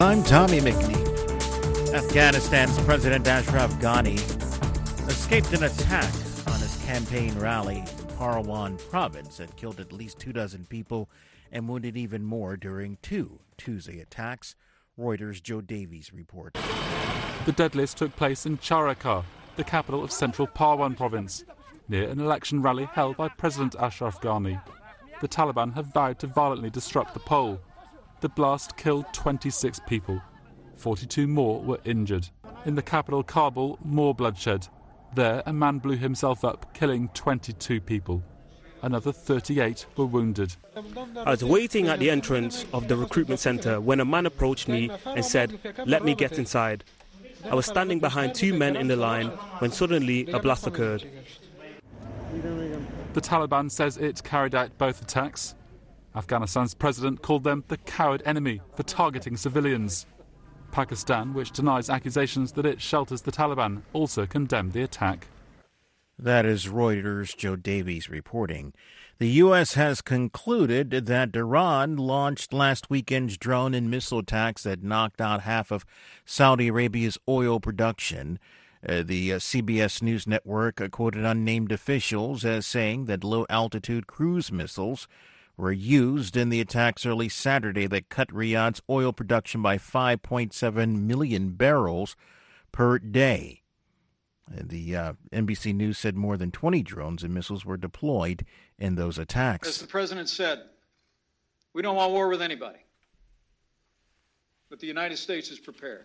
I'm Tommy McNeil. Afghanistan's President Ashraf Ghani escaped an attack on his campaign rally in Parwan province that killed at least 24 people and wounded even more during two Tuesday attacks, Reuters' Joe Davies reports. The deadliest took place in Charakar, the capital of central Parwan province, near an election rally held by President Ashraf Ghani. The Taliban have vowed to violently disrupt the poll. The blast killed 26 people. 42 more were injured. In the capital Kabul, more bloodshed. There, a man blew himself up, killing 22 people. Another 38 were wounded. I was waiting at the entrance of the recruitment centre when a man approached me and said, "Let me get inside." I was standing behind two men in the line when suddenly a blast occurred. The Taliban says it carried out both attacks. Afghanistan's president called them the coward enemy for targeting civilians. Pakistan, which denies accusations that it shelters the Taliban, also condemned the attack. That is Reuters' Joe Davies reporting. The U.S. has concluded that Iran launched last weekend's drone and missile attacks that knocked out half of Saudi Arabia's oil production. The CBS News Network quoted unnamed officials as saying that low-altitude cruise missiles were used in the attacks early Saturday that cut Riyadh's oil production by 5.7 million barrels per day. The NBC News said more than 20 drones and missiles were deployed in those attacks. As the president said, we don't want war with anybody, but the United States is prepared.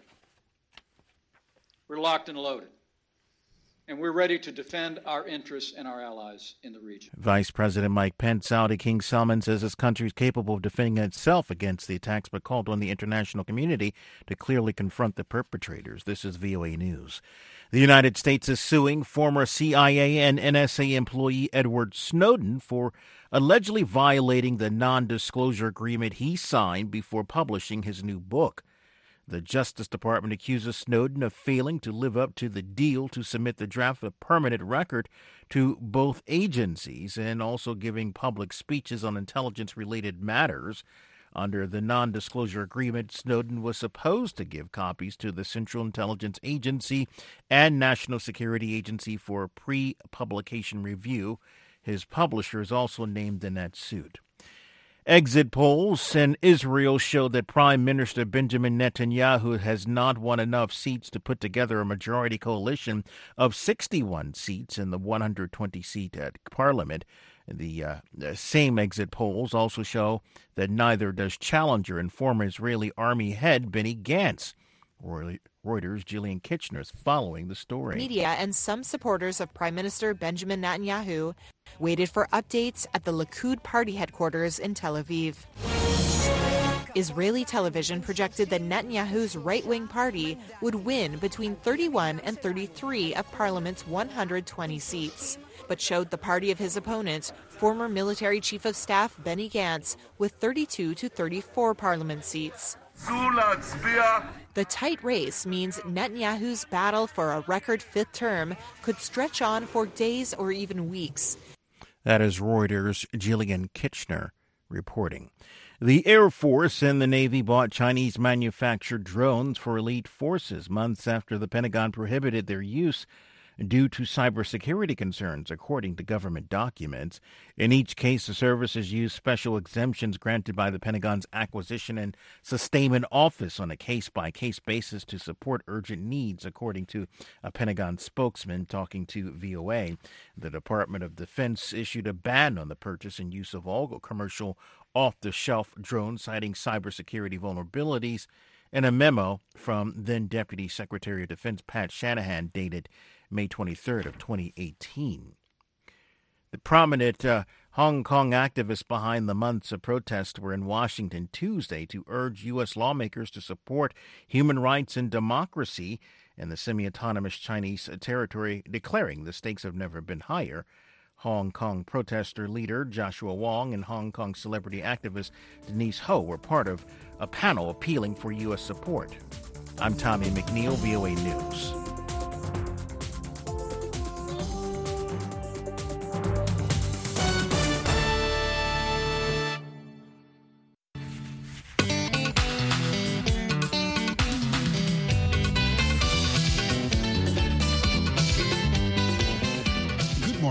We're locked and loaded, and we're ready to defend our interests and our allies in the region. Vice President Mike Pence, Saudi King Salman, says his country is capable of defending itself against the attacks, but called on the international community to clearly confront the perpetrators. This is VOA News. The United States is suing former CIA and NSA employee Edward Snowden for allegedly violating the non-disclosure agreement he signed before publishing his new book. The Justice Department accuses Snowden of failing to live up to the deal to submit the draft of permanent record to both agencies and also giving public speeches on intelligence-related matters. Under the non-disclosure agreement, Snowden was supposed to give copies to the Central Intelligence Agency and National Security Agency for pre-publication review. His publisher is also named in that suit. Exit polls in Israel show that Prime Minister Benjamin Netanyahu has not won enough seats to put together a majority coalition of 61 seats in the 120-seat parliament. The same exit polls also show that neither does challenger and former Israeli army head Benny Gantz. Reuters' Gillian Kitchener is following the story. Media and some supporters of Prime Minister Benjamin Netanyahu waited for updates at the Likud party headquarters in Tel Aviv. Israeli television projected that Netanyahu's right-wing party would win between 31 and 33 of Parliament's 120 seats, but showed the party of his opponent, former military chief of staff Benny Gantz, with 32 to 34 Parliament seats. The tight race means Netanyahu's battle for a record fifth term could stretch on for days or even weeks. That is Reuters' Gillian Kitchener reporting. The Air Force and the Navy bought Chinese-manufactured drones for elite forces months after the Pentagon prohibited their use due to cybersecurity concerns, according to government documents. In each case, the services used special exemptions granted by the Pentagon's Acquisition and Sustainment Office on a case-by-case basis to support urgent needs, according to a Pentagon spokesman talking to VOA. The Department of Defense issued a ban on the purchase and use of all commercial off-the-shelf drones, citing cybersecurity vulnerabilities in a memo from then-Deputy Secretary of Defense Pat Shanahan dated May 23rd of 2018. The prominent Hong Kong activists behind the months of protests were in Washington Tuesday to urge U.S. lawmakers to support human rights and democracy in the semi-autonomous Chinese territory, declaring the stakes have never been higher. Hong Kong protester leader Joshua Wong and Hong Kong celebrity activist Denise Ho were part of a panel appealing for U.S. support. I'm Tommy McNeil, VOA News.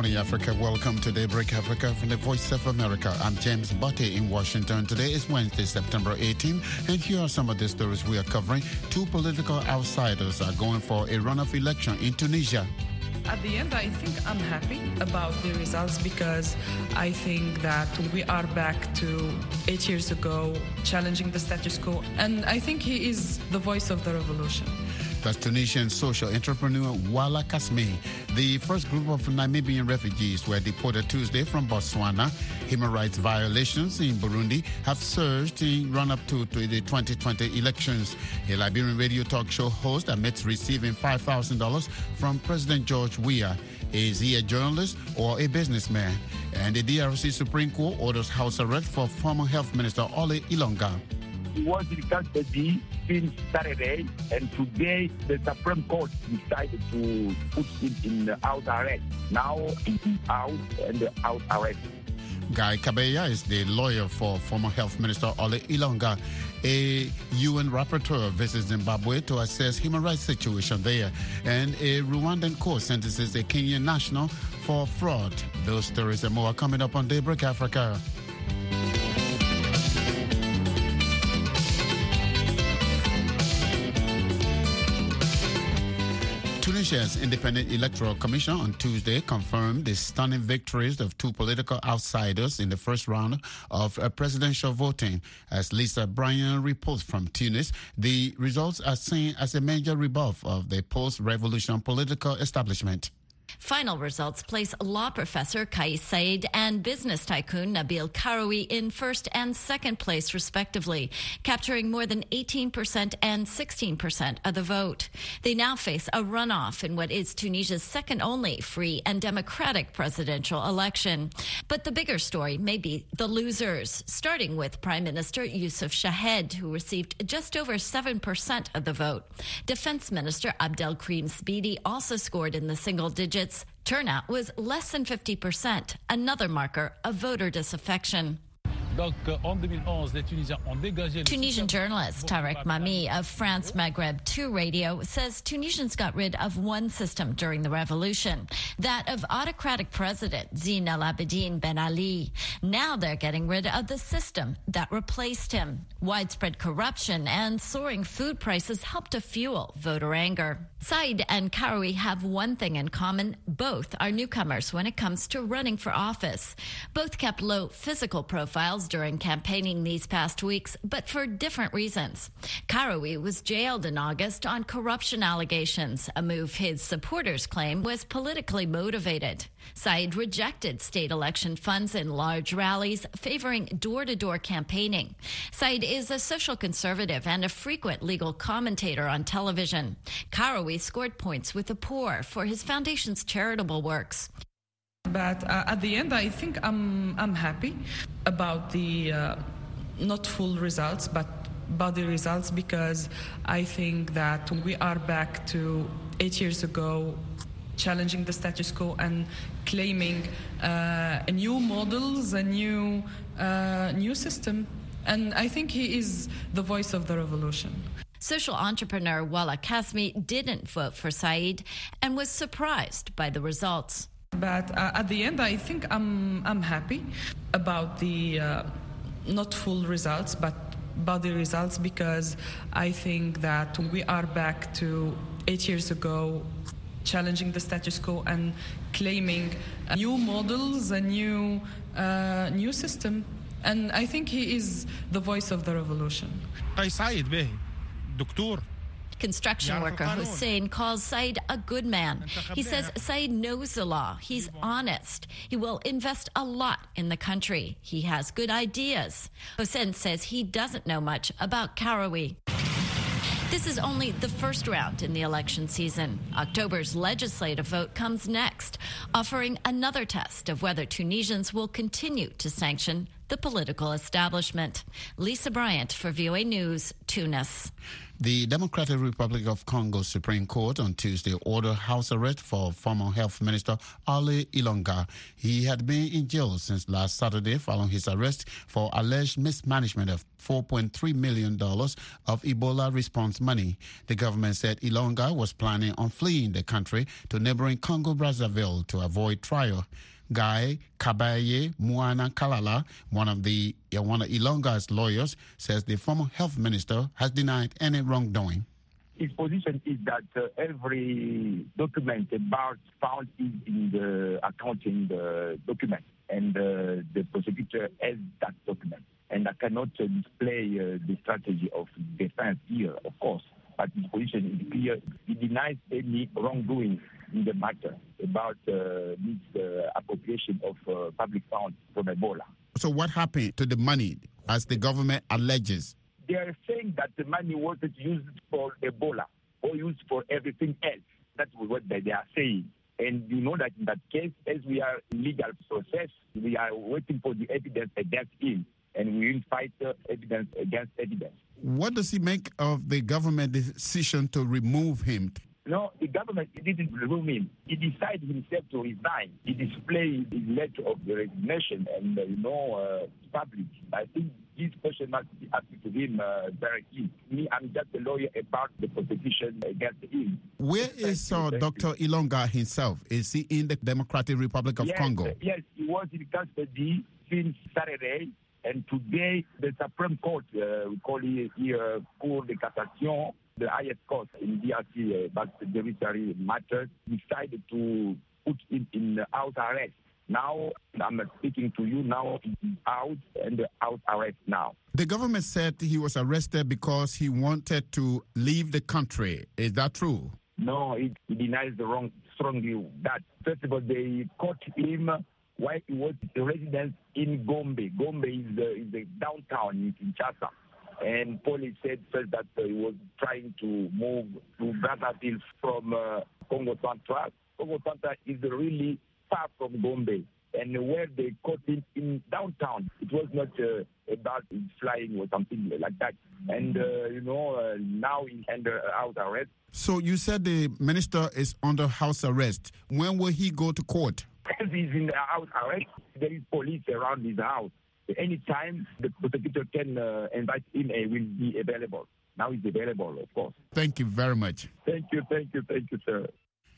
morning, Africa. Welcome to Daybreak Africa from the Voice of America. I'm James Butte in Washington. Today is Wednesday, September 18, and here are some of the stories we are covering. Two political outsiders are going for a runoff election in Tunisia. At the end, I think I'm happy about the results because I think that we are back to 8 years ago, challenging the status quo. And I think he is the voice of the revolution. That's Tunisian social entrepreneur Wala Kasmi. The first group of Namibian refugees were deported Tuesday from Botswana. Human rights violations in Burundi have surged in run-up to the 2020 elections. A Liberian radio talk show host admits receiving $5,000 from President George Weah. Is he a journalist or a businessman? And the DRC Supreme Court orders house arrest for former Health Minister Ole Ilonga. He was in custody since Saturday, and today the Supreme Court decided to put him in house arrest. Now he's out and house arrest. Guy Kabeya is the lawyer for former Health Minister Ole Ilonga. A UN rapporteur visits Zimbabwe to assess human rights situation there. And a Rwandan court sentences a Kenyan national for fraud. Those stories and more are coming up on Daybreak Africa. Tunisia's Independent Electoral Commission on Tuesday confirmed the stunning victories of two political outsiders in the first round of presidential voting. As Lisa Bryan reports from Tunis, the results are seen as a major rebuff of the post-revolution political establishment. Final results place law professor Kais Saied and business tycoon Nabil Karoui in first and second place, respectively, capturing more than 18% and 16% of the vote. They now face a runoff in what is Tunisia's second only free and democratic presidential election. But the bigger story may be the losers, starting with Prime Minister Youssef Chahed, who received just over 7% of the vote. Defense Minister Abdelkrim Sbidi also scored in the single digits. Turnout was less than 50%, another marker of voter disaffection. Tunisian journalist Tarek Mami of France Maghreb 2 Radio says Tunisians got rid of one system during the revolution, that of autocratic president Zine El Abidine Ben Ali. Now they're getting rid of the system that replaced him. Widespread corruption and soaring food prices helped to fuel voter anger. Said and Karoui have one thing in common. Both are newcomers when it comes to running for office. Both kept low physical profiles during campaigning these past weeks, but for different reasons. Karoui was jailed in August on corruption allegations, a move his supporters claim was politically motivated. Said rejected state election funds in large rallies, favoring door-to-door campaigning. Said is a social conservative and a frequent legal commentator on television. Karoui scored points with the poor for his foundation's charitable works. But at the end, I think I'm happy about the not full results, but about the results, because I think that we are back to 8 years ago, challenging the status quo and claiming new models, a new system. And I think he is the voice of the revolution. Social entrepreneur Wala Kasmi didn't vote for Said and was surprised by the results. But at the end, I think I'm happy about the not full results, but about the results, because I think that we are back to 8 years ago, challenging the status quo and claiming new models, a new system. And I think he is the voice of the revolution. Construction worker Hussein calls Said a good man. He says Said knows the law. He's honest. He will invest a lot in the country. He has good ideas. Hussein says he doesn't know much about Karoui. This is only the first round in the election season. October's legislative vote comes next, offering another test of whether Tunisians will continue to sanction the political establishment. Lisa Bryant for VOA News, Tunis. The Democratic Republic of Congo Supreme Court on Tuesday ordered house arrest for former Health Minister Ali Ilonga. He had been in jail since last Saturday following his arrest for alleged mismanagement of $4.3 million of Ebola response money. The government said Ilonga was planning on fleeing the country to neighboring Congo-Brazzaville to avoid trial. Guy Kabaye Muana Kalala, one of Ilonga's lawyers, says the former health minister has denied any wrongdoing. His position is that every document about found in the accounting document, and the prosecutor has that document. And I cannot display the strategy of defense here, of course, but his position is clear. He denies any wrongdoing in the matter about this appropriation of public funds from Ebola. So what happened to the money, as the government alleges? They are saying that the money wasn't used for Ebola or used for everything else. That's what they are saying. And you know that in that case, as we are in legal process, we are waiting for the evidence against him, and we will fight evidence against evidence. What does he make of the government decision to remove him? No, the government didn't remove him. He decided himself to resign. He displayed his letter of resignation and, public. I think this question must be asked to him directly. Me, I'm just a lawyer about the prosecution against him. Where is Dr. Ilonga himself? Is he in the Democratic Republic of Congo? Yes, he was in custody since Saturday. And today, the Supreme Court, we call it here Cour de Cassation, the highest court in DRC, but the judiciary matters, decided to put him in house arrest. Now, I'm speaking to you now, he's out and house arrest now. The government said he was arrested because he wanted to leave the country. Is that true? No, he denies strongly that. First of all, they caught him while he was a resident in Gombe. Gombe is the downtown in Kinshasa. And police said first that he was trying to move to Brazzaville from Congo Central. Congo Central is really far from Gombe. And where they caught him in downtown, it was not about flying or something like that. And, now he's under house arrest. So you said the minister is under house arrest. When will he go to court? As he's in the house arrest, there is police around his house. Anytime the prosecutor can invite him, he will be available. Now he's available, of course. Thank you very much. Thank you, sir.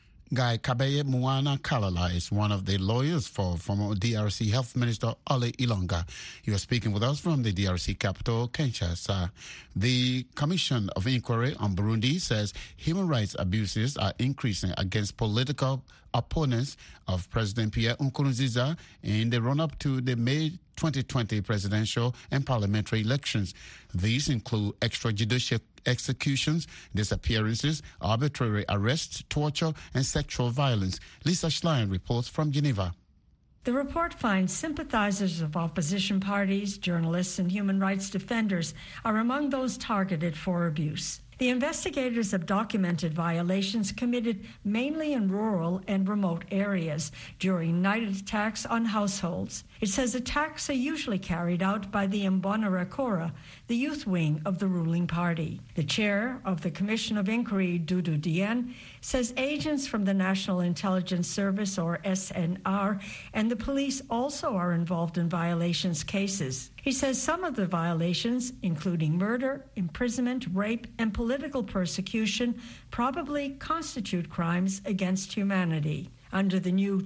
Guy Kabaye Muana Kalala is one of the lawyers for former DRC Health Minister Ali Ilonga. He was speaking with us from the DRC capital, Kinshasa. The Commission of Inquiry on Burundi says human rights abuses are increasing against political opponents of President Pierre Nkurunziza in the run-up to the May 2020 presidential and parliamentary elections. These include extrajudicial executions, disappearances, arbitrary arrests, torture, and sexual violence. Lisa Schlein reports from Geneva. The report finds sympathizers of opposition parties, journalists, and human rights defenders are among those targeted for abuse. The investigators have documented violations committed mainly in rural and remote areas during night attacks on households. It says attacks are usually carried out by the Imbonerakure, the youth wing of the ruling party. The chair of the Commission of Inquiry, Dudu Dieng, says agents from the National Intelligence Service, or SNR, and the police also are involved in violations cases. He says some of the violations, including murder, imprisonment, rape, and political persecution, probably constitute crimes against humanity. Under the new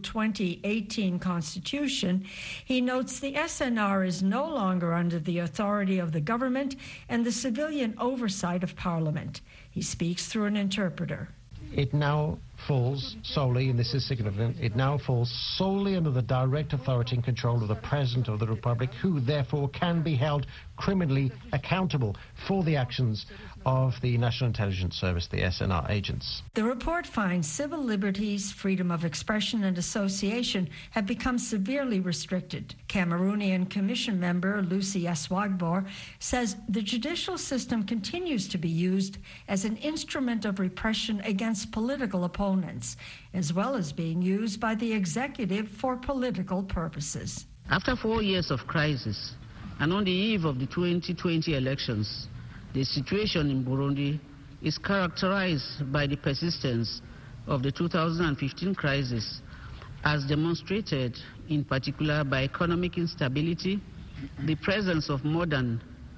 2018 Constitution, he notes the SNR is no longer under the authority of the government and the civilian oversight of Parliament. He speaks through an interpreter. It now falls solely, and this is significant, it now falls solely under the direct authority and control of the President of the Republic, who therefore can be held criminally accountable for the actions of the National Intelligence Service, the SNR agents. The report finds civil liberties, freedom of expression and association have become severely restricted. Cameroonian Commission member Lucy Aswagbor says the judicial system continues to be used as an instrument of repression against political opponents, as well as being used by the executive for political purposes. After 4 years of crisis, and on the eve of the 2020 elections, The situation in Burundi is characterized by the persistence of the 2015 crisis, as demonstrated in particular by economic instability, the presence of more than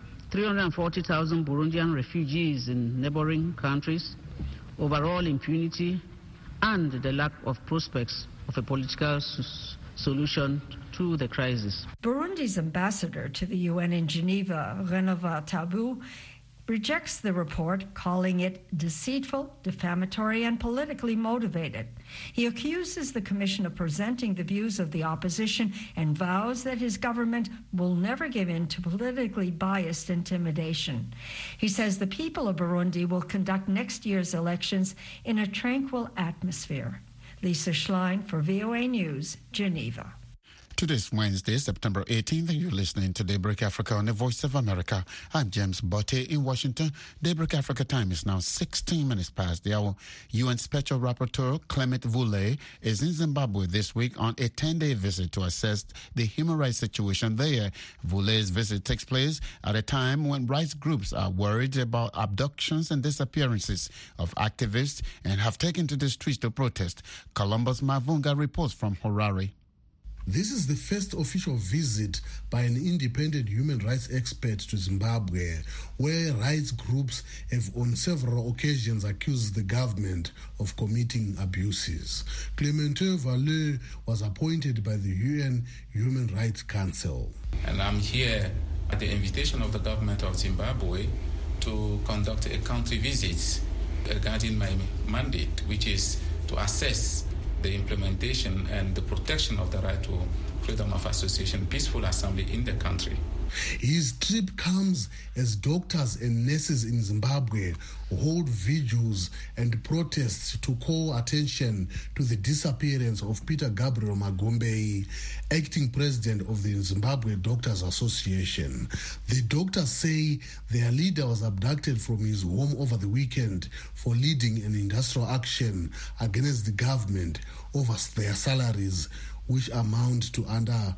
340,000 Burundian refugees in neighboring countries, overall impunity, and the lack of prospects of a political solution to the crisis. Burundi's ambassador to the UN in Geneva, Renova Tabu, rejects the report, calling it deceitful, defamatory, and politically motivated. He accuses the Commission of presenting the views of the opposition and vows that his government will never give in to politically biased intimidation. He says the people of Burundi will conduct next year's elections in a tranquil atmosphere. Lisa Schlein for VOA News, Geneva. Today's Wednesday, September 18th, and you're listening to Daybreak Africa on the Voice of America. I'm James Botte in Washington. Daybreak Africa time is now 16 minutes past the hour. UN Special Rapporteur Clement Vule is in Zimbabwe this week on a 10-day visit to assess the human rights situation there. Vule's visit takes place at a time when rights groups are worried about abductions and disappearances of activists and have taken to the streets to protest. Columbus Mavunga reports from Harare. This is the first official visit by an independent human rights expert to Zimbabwe, where rights groups have on several occasions accused the government of committing abuses. Clemente Vale was appointed by the UN Human Rights Council. And I'm here at the invitation of the government of Zimbabwe to conduct a country visit regarding my mandate, which is to assess the implementation and the protection of the right to freedom of association, peaceful assembly in the country. His trip comes as doctors and nurses in Zimbabwe hold vigils and protests to call attention to the disappearance of Peter Gabriel Magombe, acting president of the Zimbabwe Doctors Association. The doctors say their leader was abducted from his home over the weekend for leading an industrial action against the government over their salaries, which amount to under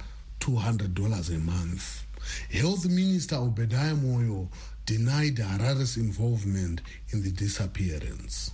$200 a month. Health Minister Obadiah Moyo denied Harare's involvement in the disappearance.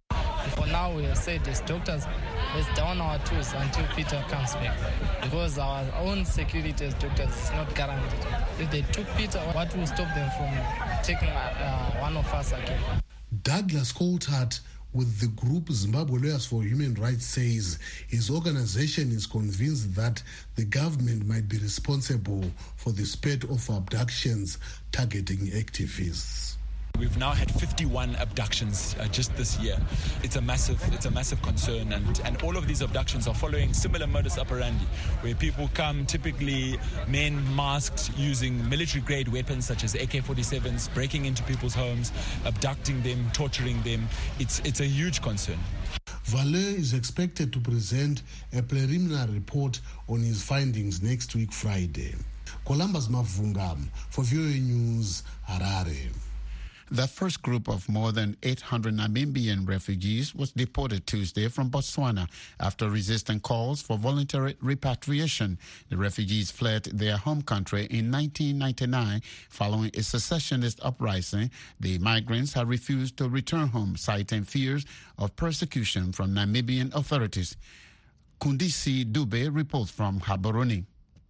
For now, we have said as doctors, let's down our tools until Peter comes back, because our own security as doctors is not guaranteed. If they took Peter, what will stop them from taking one of us again? Douglas Coulthard with the group Zimbabwe Lawyers for Human Rights says his organization is convinced that the government might be responsible for the spate of abductions targeting activists. We've now had 51 abductions just this year. It's a massive concern, and all of these abductions are following similar modus operandi, where people come, typically men masked, using military-grade weapons such as AK-47s, breaking into people's homes, abducting them, torturing them. It's a huge concern. Vale is expected to present a preliminary report on his findings next week, Friday. Columbus Mavunga for VOA News, Harare. The first group of more than 800 Namibian refugees was deported Tuesday from Botswana after resisting calls for voluntary repatriation. The refugees fled their home country in 1999 following a secessionist uprising. The migrants have refused to return home, citing fears of persecution from Namibian authorities. Kundisi Dube reports from Gaborone.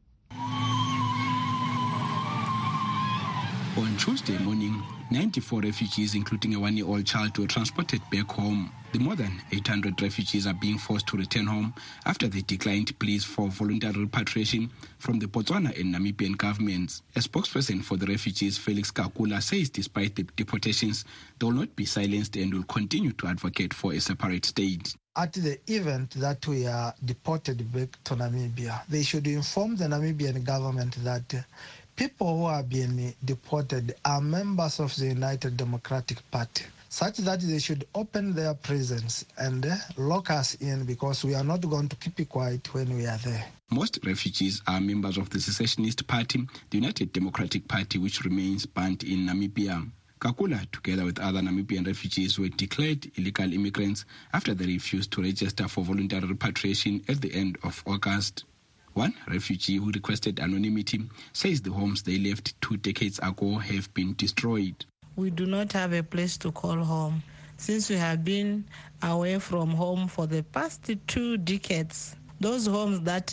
On Tuesday morning, 94 refugees, including a 1-year-old child, were transported back home. The more than 800 refugees are being forced to return home after they declined pleas for voluntary repatriation from the Botswana and Namibian governments. A spokesperson for the refugees, Felix Kakula, says despite the deportations, they will not be silenced and will continue to advocate for a separate state. At the event that we are deported back to Namibia, they should inform the Namibian government that people who are being deported are members of the United Democratic Party, such that they should open their prisons and lock us in, because we are not going to keep it quiet when we are there. Most refugees are members of the secessionist party, the United Democratic Party, which remains banned in Namibia. Kakula, together with other Namibian refugees, were declared illegal immigrants after they refused to register for voluntary repatriation at the end of August. One refugee who requested anonymity says the homes they left 2 decades ago have been destroyed. we do not have a place to call home. Since we have been away from home for the past 2 decades, those homes that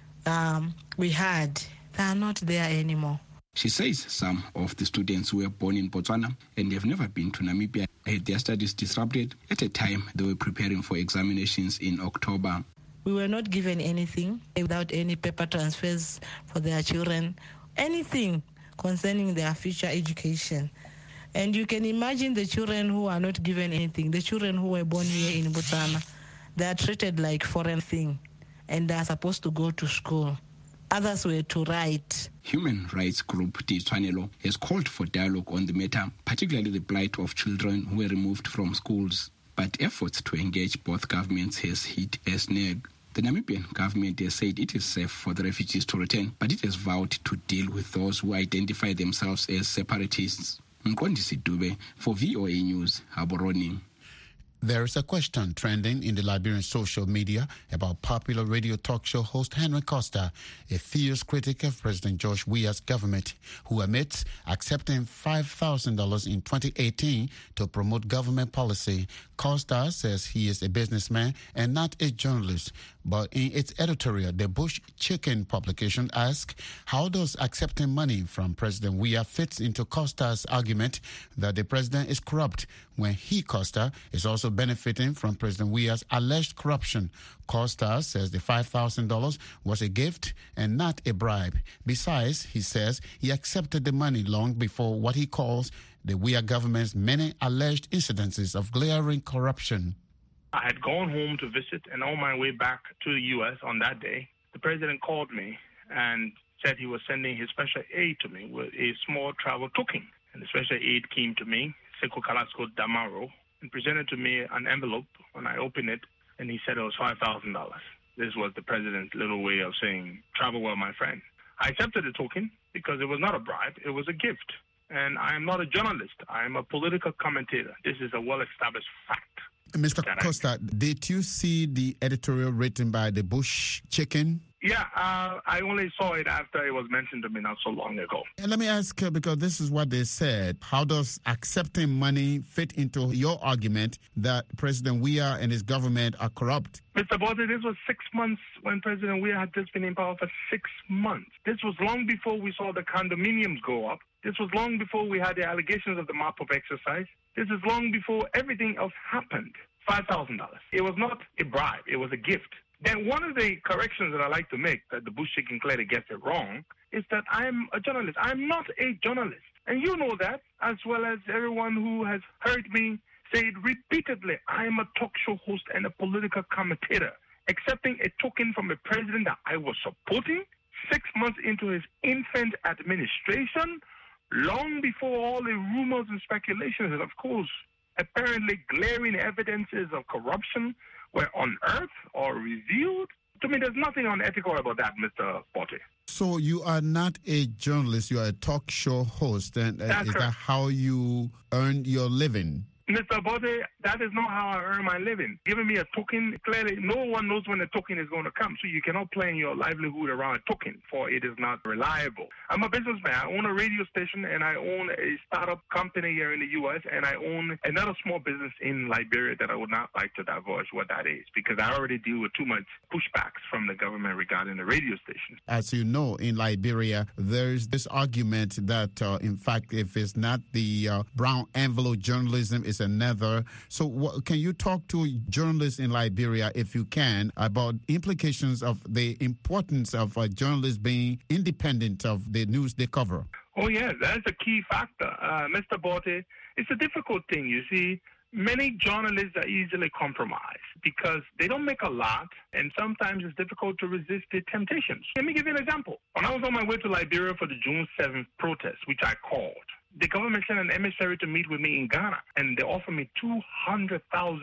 we had, they are not there anymore. She says some of the students who were born in Botswana and have never been to Namibia had their studies disrupted at a time they were preparing for examinations in October. We were not given anything without any paper transfers for their children, anything concerning their future education. And you can imagine the children who are not given anything, the children who were born here in Botswana, they are treated like foreign thing and they are supposed to go to school. Others were to write. Human rights group Tshwanelo has called for dialogue on the matter, particularly the plight of children who were removed from schools. But efforts to engage both governments has hit a snag. The Namibian government has said it is safe for the refugees to return, but it has vowed to deal with those who identify themselves as separatists. Mkondisi Dube for VOA News, Gaborone. There is a question trending in the Liberian social media about popular radio talk show host Henry Costa, a fierce critic of President George Weah's government, who admits accepting $5,000 in 2018 to promote government policy. Costa says he is a businessman and not a journalist. But in its editorial, the Bush Chicken publication asks, how does accepting money from President Weah fits into Costa's argument that the president is corrupt when he, Costa, is also benefiting from President Weah's alleged corruption? Costa says the $5,000 was a gift and not a bribe. Besides, he says he accepted the money long before what he calls the Weah government's many alleged incidences of glaring corruption. I had gone home to visit, and on my way back to the U.S. on that day, the president called me and said he was sending his special aid to me with a small travel token. And the special aid came to me, Seko Kalasco Damaro, and presented to me an envelope. When I opened it, and he said it was $5,000. This was the president's little way of saying, travel well, my friend. I accepted the token because it was not a bribe, it was a gift. And I am not a journalist. I am a political commentator. This is a well-established fact. Mr. Costa, did you see the editorial written by the Bush Chicken? Yeah, I only saw it after it was mentioned to me not so long ago. And let me ask, because this is what they said, how does accepting money fit into your argument that President Weah and his government are corrupt? Mr. Bote, this was 6 months when President Weah had just been in power for 6 months. This was long before we saw the condominiums go up. This was long before we had the allegations of the mop-up exercise. This is long before everything else happened. $5,000. It was not a bribe. It was a gift. Then one of the corrections that I like to make, that the Bush Chicken clearly gets it wrong, is that I'm a journalist. I'm not a journalist. And you know that, as well as everyone who has heard me say it repeatedly. I am a talk show host and a political commentator. Accepting a token from a president that I was supporting 6 months into his infant administration, long before all the rumors and speculations, and of course, apparently glaring evidences of corruption were unearthed or revealed. To me, there's nothing unethical about that, Mr. Bote. So you are not a journalist, you are a talk show host, and is that how you earn your living? Mr. Bote, that is not how I earn my living. Giving me a token, clearly no one knows when the token is going to come, so you cannot plan your livelihood around a token, for it is not reliable. I'm a businessman. I own a radio station, and I own a startup company here in the U.S., and I own another small business in Liberia that I would not like to divulge what that is, because I already deal with too much pushbacks from the government regarding the radio station. As you know, in Liberia, there's this argument that, in fact, if it's not the brown envelope journalism, it's another. So can you talk to journalists in Liberia, if you can, about implications of the importance of journalists being independent of the news they cover? Oh, yes, that's a key factor. Mr. Bote, it's a difficult thing. You see, many journalists are easily compromised because they don't make a lot, and sometimes it's difficult to resist the temptations. Let me give you an example. When I was on my way to Liberia for the June 7th protest, which I called, the government sent an emissary to meet with me in Ghana, and they offered me $200,000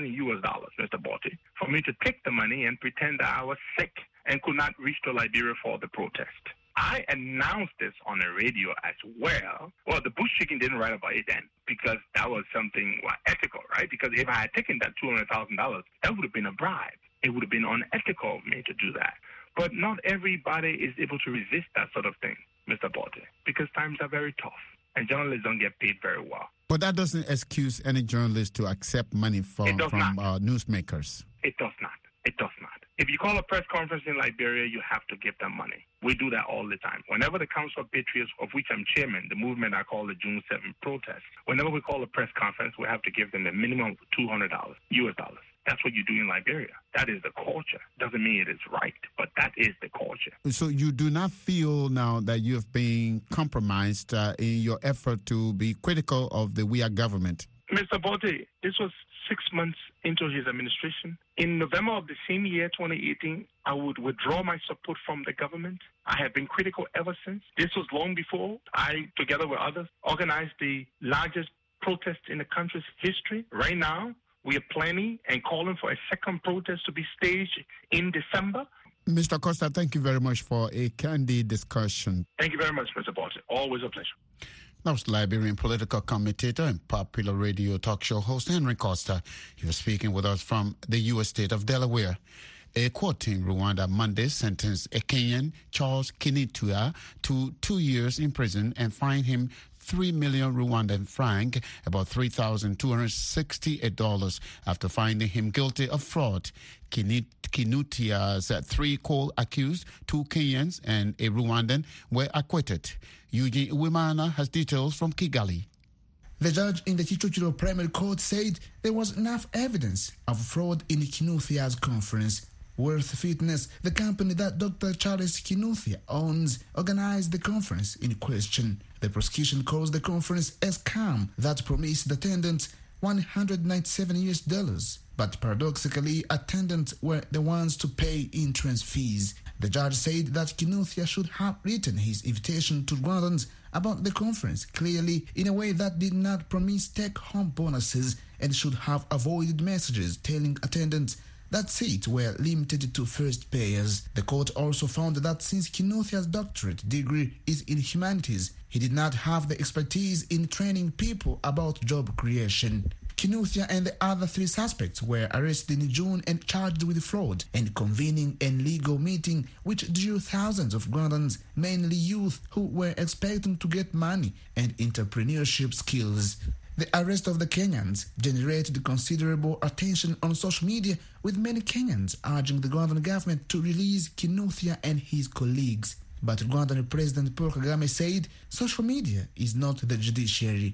US, Mr. Bote, for me to take the money and pretend that I was sick and could not reach to Liberia for the protest. I announced this on the radio as well. Well, the Bush Chicken didn't write about it then because that was something ethical, right? Because if I had taken that $200,000, that would have been a bribe. It would have been unethical of me to do that. But not everybody is able to resist that sort of thing, Mr. Bote, because times are very tough. and journalists don't get paid very well. But that doesn't excuse any journalist to accept money from newsmakers. It does not. It does not. If you call a press conference in Liberia, you have to give them money. We do that all the time. Whenever the Council of Patriots, of which I'm chairman, the movement I call the June 7th protest, whenever we call a press conference, we have to give them the minimum of $200 US dollars. That's what you do in Liberia. That is the culture. Doesn't mean it is right, but that is the culture. So you do not feel now that you've been compromised in your effort to be critical of the WIA government? Mr. Bote, this was 6 months into his administration. In November of the same year, 2018, I would withdraw my support from the government. I have been critical ever since. This was long before I, together with others, organized the largest protest in the country's history. Right now, we are planning and calling for a second protest to be staged in December. Mr. Costa, thank you very much for a candid discussion. Thank you very much, Mr. Bote. Always a pleasure. That was Liberian political commentator and popular radio talk show host Henry Costa. He was speaking with us from the U.S. state of Delaware. A court in Rwanda Monday sentenced a Kenyan, Charles Kinitua, to 2 years in prison and fined him 3 million Rwandan franc, about $3,268, after finding him guilty of fraud. Kinutia's 3 co-accused, 2 Kenyans and a Rwandan, were acquitted. Eugene Uwimana has details from Kigali. The judge in the Kicukiro Primary Court said there was enough evidence of fraud in Kinuthia's conference. Worth Fitness, the company that Dr. Charles Kinuthia owns, organized the conference in question. The prosecution calls the conference a scam that promised attendants $197, but paradoxically, attendants were the ones to pay entrance fees. The judge said that Kinuthia should have written his invitation to Rwandans about the conference clearly in a way that did not promise take-home bonuses and should have avoided messages telling attendants that seats were limited to first payers. The court also found that since Kinuthia's doctorate degree is in humanities, he did not have the expertise in training people about job creation. Kinuthia and the other 3 suspects were arrested in June and charged with fraud and convening a legal meeting which drew thousands of Rwandans, mainly youth, who were expecting to get money and entrepreneurship skills. The arrest of the Kenyans generated considerable attention on social media, with many Kenyans urging the Rwandan government to release Kinuthia and his colleagues. But Rwandan President Paul Kagame said social media is not the judiciary.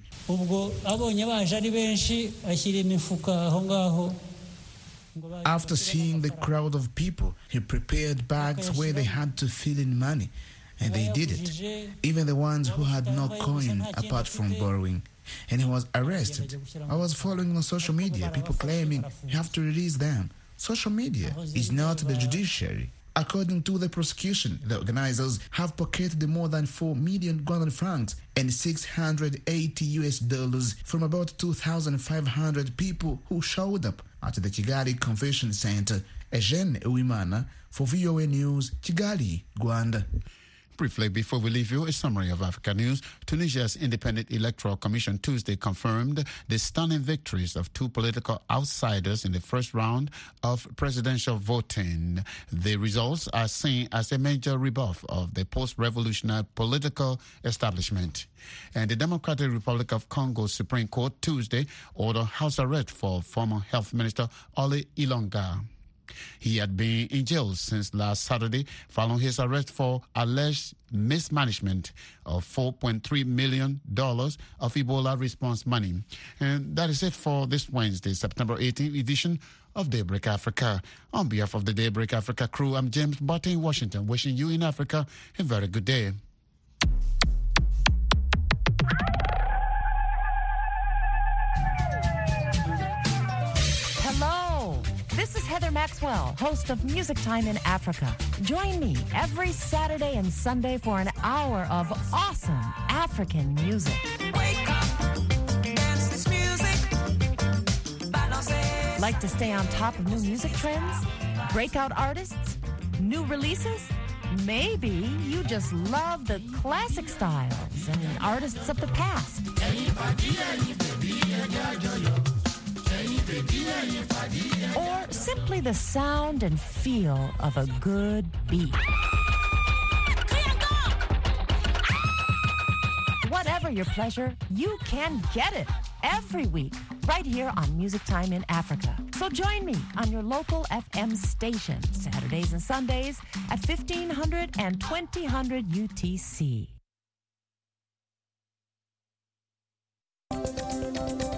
After seeing the crowd of people, he prepared bags where they had to fill in money, and they did it, even the ones who had no coin apart from borrowing. And he was arrested. I was following on social media, people claiming you have to release them. Social media is not the judiciary. According to the prosecution, the organizers have pocketed more than 4 million Rwandan francs and $680 from about 2,500 people who showed up at the Kigali Convention Center. Eugene Uwimana for VOA News, Kigali, Rwanda. Briefly, before we leave you, a summary of Africa news. Tunisia's Independent Electoral Commission Tuesday confirmed the stunning victories of 2 political outsiders in the first round of presidential voting. The results are seen as a major rebuff of the post-revolutionary political establishment. And the Democratic Republic of Congo Supreme Court Tuesday ordered house arrest for former Health Minister Ole Ilonga. He had been in jail since last Saturday following his arrest for alleged mismanagement of $4.3 million of Ebola response money. And that is it for this Wednesday, September 18th edition of Daybreak Africa. On behalf of the Daybreak Africa crew, I'm James Botte in Washington, wishing you in Africa a very good day. This is Heather Maxwell, host of Music Time in Africa. Join me every Saturday and Sunday for an hour of awesome African music. Wake up, dance this music. Like to stay on top of new music trends? Breakout artists? New releases? Maybe you just love the classic styles and artists of the past. Or simply the sound and feel of a good beat. Whatever your pleasure, you can get it every week right here on Music Time in Africa. So join me on your local FM station, Saturdays and Sundays at 1500 and 2000 UTC.